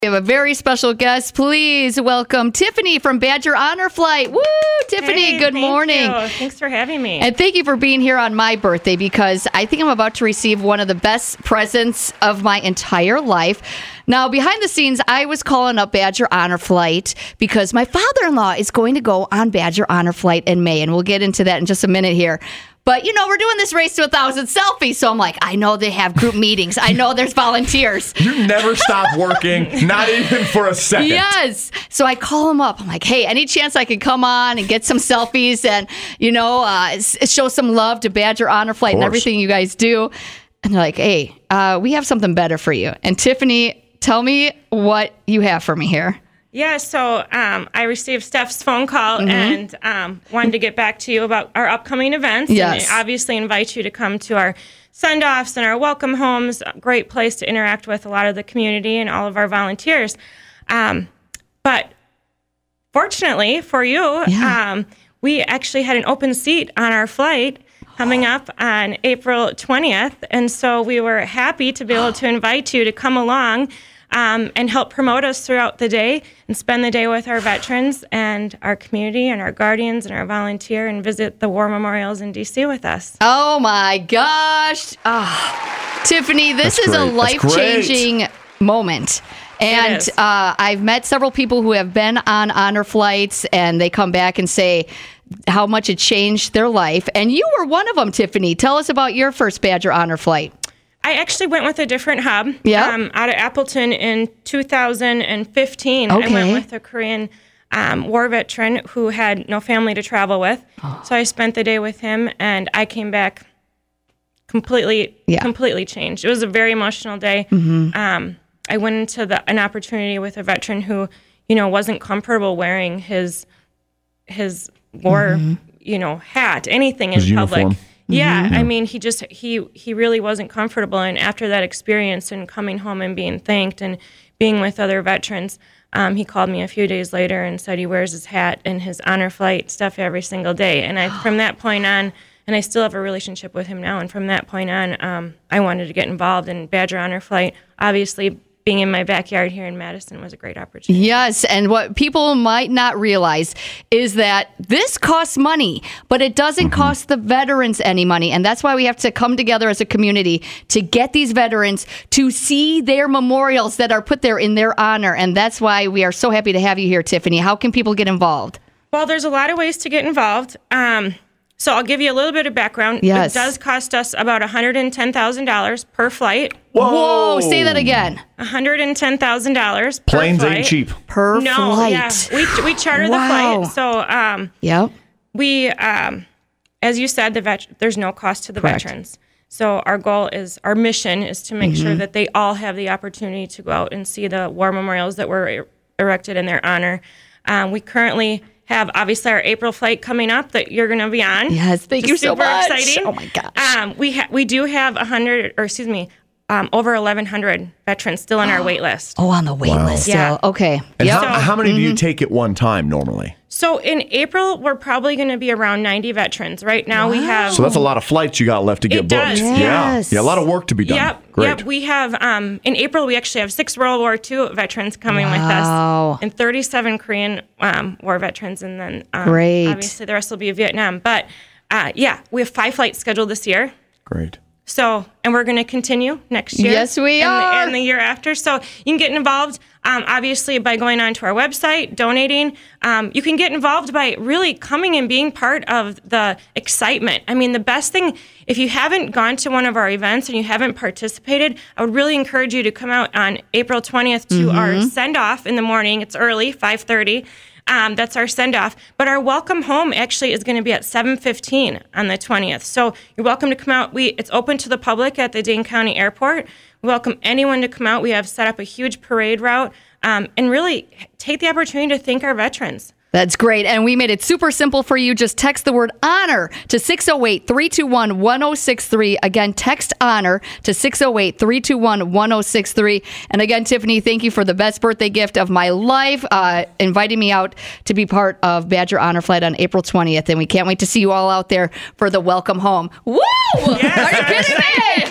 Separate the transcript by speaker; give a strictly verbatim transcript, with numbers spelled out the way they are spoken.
Speaker 1: We have a very special guest. Please welcome Tiffany from Badger Honor Flight. Woo! Tiffany,
Speaker 2: hey,
Speaker 1: good
Speaker 2: thank
Speaker 1: morning.
Speaker 2: You. Thanks for having me.
Speaker 1: And thank you for being here on my birthday, because I think I'm about to receive one of the best presents of my entire life. Now, behind the scenes, I was calling up Badger Honor Flight because my father-in-law is going to go on Badger Honor Flight in May, and we'll get into that in just a minute here. But, you know, we're doing this race to a thousand selfies, so I'm like, I know they have group meetings. I know there's volunteers.
Speaker 3: You never stop working, not even for a second.
Speaker 1: Yes. So I call them up. I'm like, hey, any chance I could come on and get some selfies and, you know, uh, show some love to Badger Honor Flight and everything you guys do? And they're like, hey, uh, we have something better for you. And Tiffany, tell me what you have for me here.
Speaker 2: Yeah, so um, I received Steph's phone call mm-hmm. and um, wanted to get back to you about our upcoming events.
Speaker 1: Yes.
Speaker 2: And obviously invite you to come to our send-offs and our welcome homes. A great place to interact with a lot of the community and all of our volunteers. Um, but fortunately for you,
Speaker 1: yeah.
Speaker 2: um, we actually had an open seat on our flight coming up on April twentieth. And so we were happy to be able to invite you to come along Um, and help promote us throughout the day and spend the day with our veterans and our community and our guardians and our volunteer and visit the war memorials in D C with us.
Speaker 1: Oh, my gosh. Oh. Tiffany, this
Speaker 3: That's
Speaker 1: is
Speaker 3: great.
Speaker 1: a life-changing moment. And uh, I've met several people who have been on honor flights, and they come back and say how much it changed their life. And you were one of them, Tiffany. Tell us about your first Badger Honor Flight.
Speaker 2: I actually went with a different hub
Speaker 1: yep.
Speaker 2: um, out of Appleton in two thousand fifteen.
Speaker 1: Okay.
Speaker 2: I went with a Korean um, war veteran who had no family to travel with. Oh. So I spent the day with him, and I came back completely, yeah. completely changed. It was a very emotional day.
Speaker 1: Mm-hmm.
Speaker 2: Um, I went into the, an opportunity with a veteran who, you know, wasn't comfortable wearing his his war, mm-hmm. you know, hat, anything
Speaker 3: his
Speaker 2: in
Speaker 3: uniform.
Speaker 2: public. Yeah,
Speaker 3: mm-hmm.
Speaker 2: I mean, he just, he he really wasn't comfortable. And after that experience and coming home and being thanked and being with other veterans, um, he called me a few days later and said he wears his hat and his honor flight stuff every single day. And I, from that point on, and I still have a relationship with him now, and from that point on, um, I wanted to get involved in Badger Honor Flight. Obviously, being in my backyard here in Madison was a great opportunity.
Speaker 1: Yes, and what people might not realize is that this costs money, but it doesn't mm-hmm. cost the veterans any money. And that's why we have to come together as a community to get these veterans to see their memorials that are put there in their honor. And that's why we are so happy to have you here, Tiffany. How can people get involved?
Speaker 2: Well, there's a lot of ways to get involved. Um, so I'll give you a little bit of background.
Speaker 1: Yes.
Speaker 2: It does cost us about one hundred ten thousand dollars per flight.
Speaker 1: Whoa! Whoa, say that again.
Speaker 2: one hundred ten thousand dollars per
Speaker 3: Planes
Speaker 2: flight.
Speaker 3: ain't cheap.
Speaker 1: Per
Speaker 2: no,
Speaker 1: flight.
Speaker 2: Yeah. We, we charter
Speaker 1: wow.
Speaker 2: the flight. So um,
Speaker 1: yep.
Speaker 2: we, um, as you said, the vet- there's no cost to the
Speaker 1: Correct.
Speaker 2: veterans. So our goal is, our mission is to make mm-hmm. sure that they all have the opportunity to go out and see the war memorials that were er- erected in their honor. Um, we currently have obviously our April flight coming up that you're going to be on.
Speaker 1: Yes, thank you so much.
Speaker 2: Super exciting.
Speaker 1: Oh my gosh.
Speaker 2: Um, we ha- we do have a hundred, or excuse me, um, over eleven hundred veterans still on our wait list.
Speaker 1: Oh, on the wait
Speaker 3: wow.
Speaker 1: list
Speaker 2: yeah.
Speaker 1: still. Okay.
Speaker 3: And
Speaker 1: yep.
Speaker 3: how, how many mm-hmm. do you take at one time normally?
Speaker 2: So in April, we're probably going to be around ninety veterans. Right now
Speaker 1: wow.
Speaker 2: we have...
Speaker 3: So that's a lot of flights you got left to get
Speaker 2: it
Speaker 3: booked.
Speaker 2: Does.
Speaker 1: Yes.
Speaker 3: Yeah. Yeah, a lot of work to be done.
Speaker 2: Yep.
Speaker 3: Great.
Speaker 2: Yep. We have, um, in April, we actually have six World War Two veterans coming
Speaker 1: wow.
Speaker 2: with us and thirty-seven Korean um, War veterans. And then um,
Speaker 1: Great.
Speaker 2: obviously the rest will be Vietnam. But uh, yeah, we have five flights scheduled this year.
Speaker 3: Great.
Speaker 2: So, and we're going to continue next year.
Speaker 1: Yes, we
Speaker 2: and
Speaker 1: are.
Speaker 2: The, and the year after. So you can get involved, um, obviously, by going onto our website, donating. Um, you can get involved by really coming and being part of the excitement. I mean, the best thing, if you haven't gone to one of our events and you haven't participated, I would really encourage you to come out on April twentieth to mm-hmm. our send-off in the morning. It's early, five thirty. Um, that's our send-off. But our welcome home actually is going to be at seven fifteen on the twentieth. So you're welcome to come out. We It's open to the public at the Dane County Airport. We welcome anyone to come out. We have set up a huge parade route um, and really take the opportunity to thank our veterans.
Speaker 1: That's great. And we made it super simple for you. Just text the word honor to six oh eight, three two one, one oh six three. Again, text honor to six oh eight, three two one, one oh six three. And again, Tiffany, thank you for the best birthday gift of my life, uh, inviting me out to be part of Badger Honor Flight on April twentieth. And we can't wait to see you all out there for the welcome home. Woo!
Speaker 2: Yes,
Speaker 1: Are you kidding me?